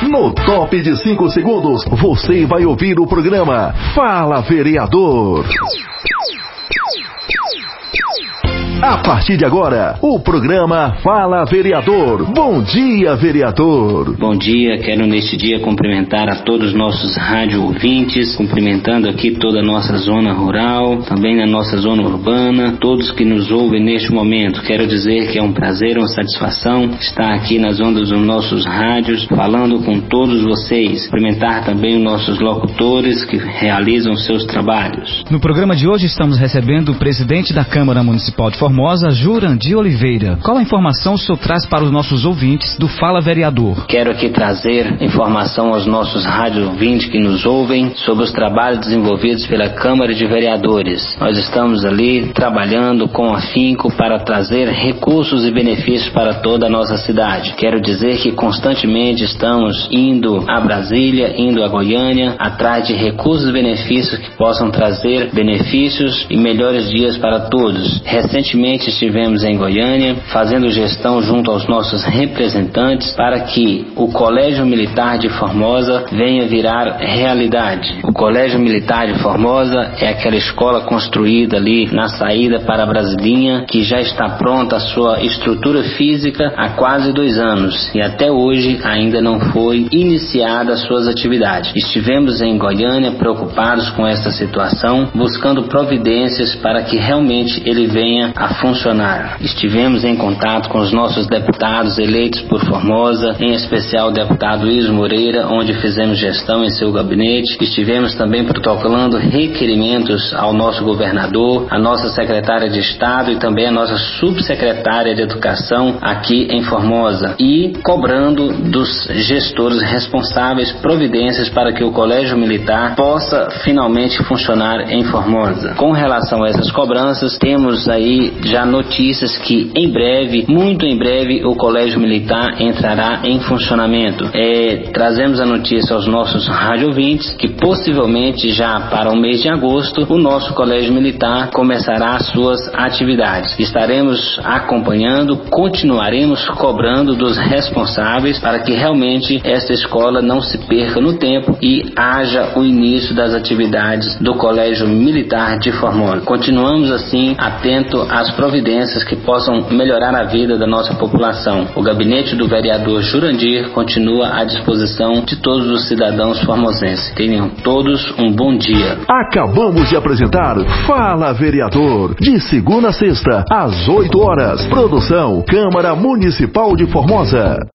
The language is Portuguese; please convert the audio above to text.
No top de 5 segundos, você vai ouvir o programa Fala Vereador. A partir de agora, o programa Fala Vereador. Bom dia, vereador. Bom dia, quero neste dia cumprimentar a todos os nossos rádio ouvintes, cumprimentando aqui toda a nossa zona rural, também na nossa zona urbana, todos que nos ouvem neste momento. Quero dizer que é um prazer, uma satisfação estar aqui nas ondas dos nossos rádios, falando com todos vocês. Cumprimentar também os nossos locutores que realizam seus trabalhos. No programa de hoje estamos recebendo o presidente da Câmara Municipal de Formosa, Jurandir Oliveira. Qual a informação o senhor traz para os nossos ouvintes do Fala Vereador? Quero aqui trazer informação aos nossos rádio ouvintes que nos ouvem sobre os trabalhos desenvolvidos pela Câmara de Vereadores. Nós estamos ali trabalhando com afinco para trazer recursos e benefícios para toda a nossa cidade. Quero dizer que constantemente estamos indo a Brasília, indo a Goiânia, atrás de recursos e benefícios que possam trazer benefícios e melhores dias para todos. Recentemente estivemos em Goiânia fazendo gestão junto aos nossos representantes para que o Colégio Militar de Formosa venha virar realidade. O Colégio Militar de Formosa é aquela escola construída ali na saída para Brasilinha, que já está pronta a sua estrutura física há quase 2 anos e até hoje ainda não foi iniciada as suas atividades. Estivemos em Goiânia preocupados com esta situação, buscando providências para que realmente ele venha a funcionar. Estivemos em contato com os nossos deputados eleitos por Formosa, em especial o deputado Iso Moreira, onde fizemos gestão em seu gabinete. Estivemos também protocolando requerimentos ao nosso governador, à nossa secretária de Estado e também à nossa subsecretária de Educação aqui em Formosa e cobrando dos gestores responsáveis providências para que o Colégio Militar possa finalmente funcionar em Formosa. Com relação a essas cobranças, temos aí já notícias que em breve, muito em breve, o Colégio Militar entrará em funcionamento. Trazemos a notícia aos nossos rádio ouvintes que possivelmente já para o mês de agosto o nosso Colégio Militar começará as suas atividades. Estaremos acompanhando, continuaremos cobrando dos responsáveis para que realmente esta escola não se perca no tempo e haja o início das atividades do Colégio Militar de Formosa. Continuamos assim atento às providências que possam melhorar a vida da nossa população. O gabinete do vereador Jurandir continua à disposição de todos os cidadãos formosenses. Tenham todos um bom dia. Acabamos de apresentar Fala Vereador, de segunda a sexta, às 8 horas. Produção Câmara Municipal de Formosa.